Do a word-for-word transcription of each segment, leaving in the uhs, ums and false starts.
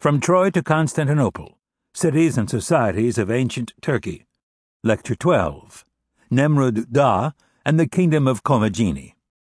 From Troy to Constantinople, Cities and Societies of Ancient Turkey. Lecture twelve, Nemrud Da and the Kingdom of Commagene.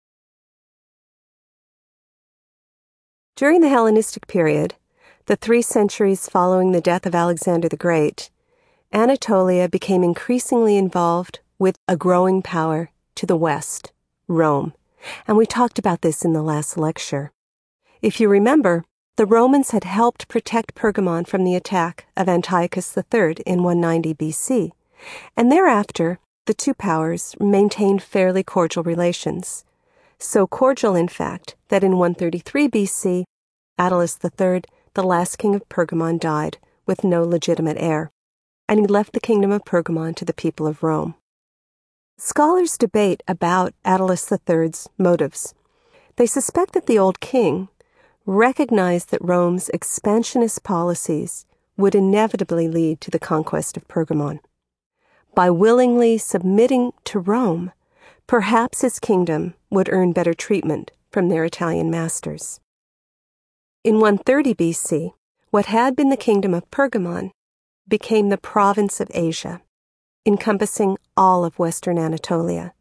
During the Hellenistic period, the three centuries following the death of Alexander the Great, Anatolia became increasingly involved with a growing power to the west, Rome, and we talked about this in the last lecture. If you remember, the Romans had helped protect Pergamon from the attack of Antiochus the Third in one ninety B C, and thereafter the two powers maintained fairly cordial relations. So cordial, in fact, that in one thirty-three B C, Attalus the Third, the last king of Pergamon, died with no legitimate heir, and he left the kingdom of Pergamon to the people of Rome. Scholars debate about Attalus the Third's motives. They suspect that the old king recognized that Rome's expansionist policies would inevitably lead to the conquest of Pergamon. By willingly submitting to Rome, perhaps his kingdom would earn better treatment from their Italian masters. In one thirty B C, what had been the kingdom of Pergamon became the province of Asia, encompassing all of western Anatolia.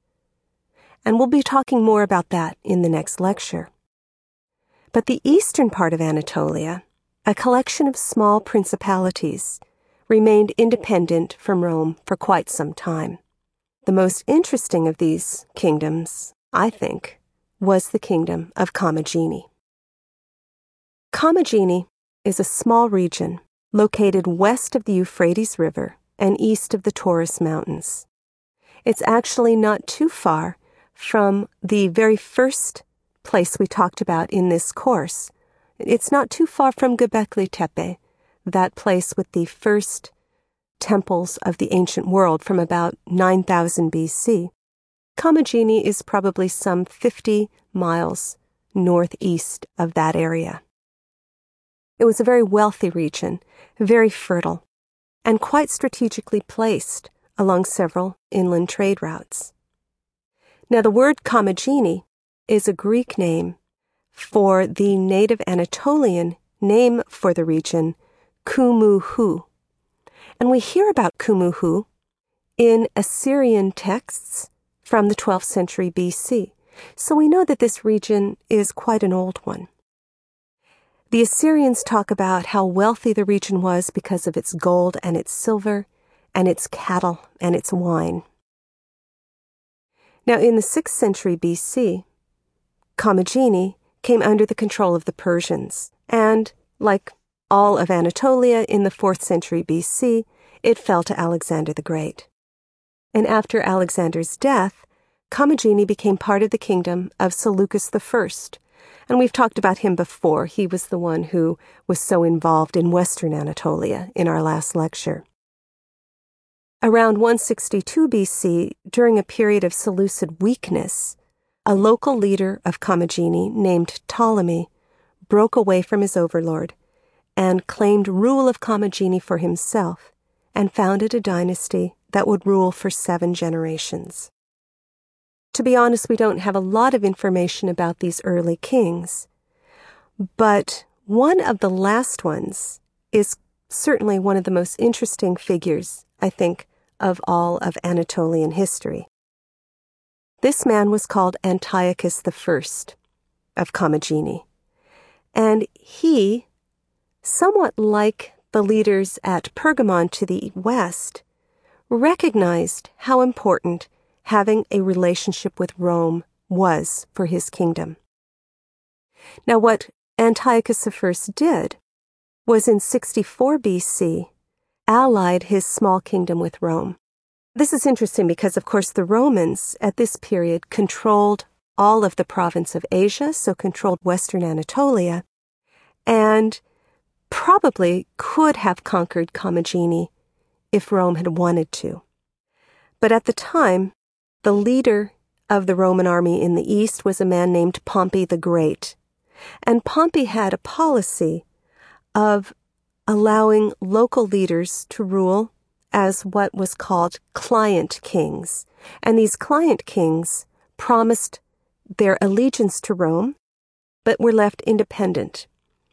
And we'll be talking more about that in the next lecture. But the eastern part of Anatolia, a collection of small principalities, remained independent from Rome for quite some time. The most interesting of these kingdoms, I think, was the kingdom of Commagene. Commagene is a small region located west of the Euphrates River and east of the Taurus Mountains. It's actually not too far from the very first place we talked about in this course. It's not too far from Göbekli Tepe, that place with the first temples of the ancient world from about nine thousand B C. Commagene is probably some fifty miles northeast of that area. It was a very wealthy region, very fertile, and quite strategically placed along several inland trade routes. Now, the word Commagene is a Greek name for the native Anatolian name for the region, Kumuhu. And we hear about Kumuhu in Assyrian texts from the twelfth century B C, so we know that this region is quite an old one. The Assyrians talk about how wealthy the region was because of its gold and its silver, and its cattle and its wine. Now, in the sixth century B C, Commagene came under the control of the Persians, and, like all of Anatolia in the fourth century B C, it fell to Alexander the Great. And after Alexander's death, Commagene became part of the kingdom of Seleucus the First, and we've talked about him before. He was the one who was so involved in western Anatolia in our last lecture. Around one sixty-two B C, during a period of Seleucid weakness, a local leader of Commagene named Ptolemy broke away from his overlord and claimed rule of Commagene for himself and founded a dynasty that would rule for seven generations. To be honest, we don't have a lot of information about these early kings, but one of the last ones is certainly one of the most interesting figures, I think, of all of Anatolian history. This man was called Antiochus the First of Commagene, and he, somewhat like the leaders at Pergamon to the west, recognized how important having a relationship with Rome was for his kingdom. Now, what Antiochus the First did was in sixty-four B C allied his small kingdom with Rome. This is interesting because, of course, the Romans at this period controlled all of the province of Asia, so controlled western Anatolia, and probably could have conquered Commagene if Rome had wanted to. But at the time, the leader of the Roman army in the east was a man named Pompey the Great, and Pompey had a policy of allowing local leaders to rule as what was called client kings, and these client kings promised their allegiance to Rome, but were left independent.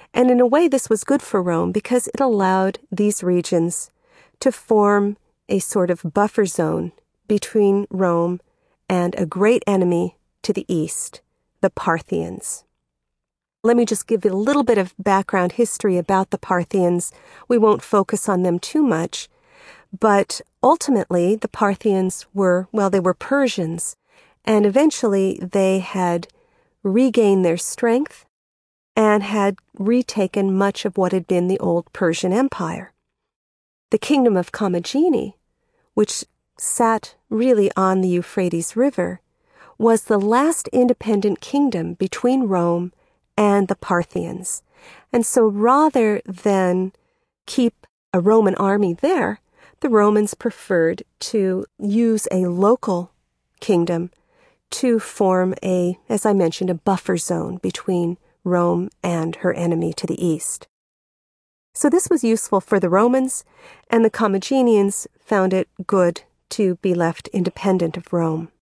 And in a way, this was good for Rome because it allowed these regions to form a sort of buffer zone between Rome and a great enemy to the east, the Parthians. Let me just give you a little bit of background history about the Parthians. We won't focus on them too much, but ultimately the Parthians were, well, they were Persians, and eventually they had regained their strength and had retaken much of what had been the old Persian Empire. The kingdom of Commagene, which sat really on the Euphrates River, was the last independent kingdom between Rome and the Parthians. And so rather than keep a Roman army there, the Romans preferred to use a local kingdom to form a, as I mentioned, a buffer zone between Rome and her enemy to the east. So this was useful for the Romans, and the Commagenians found it good to be left independent of Rome.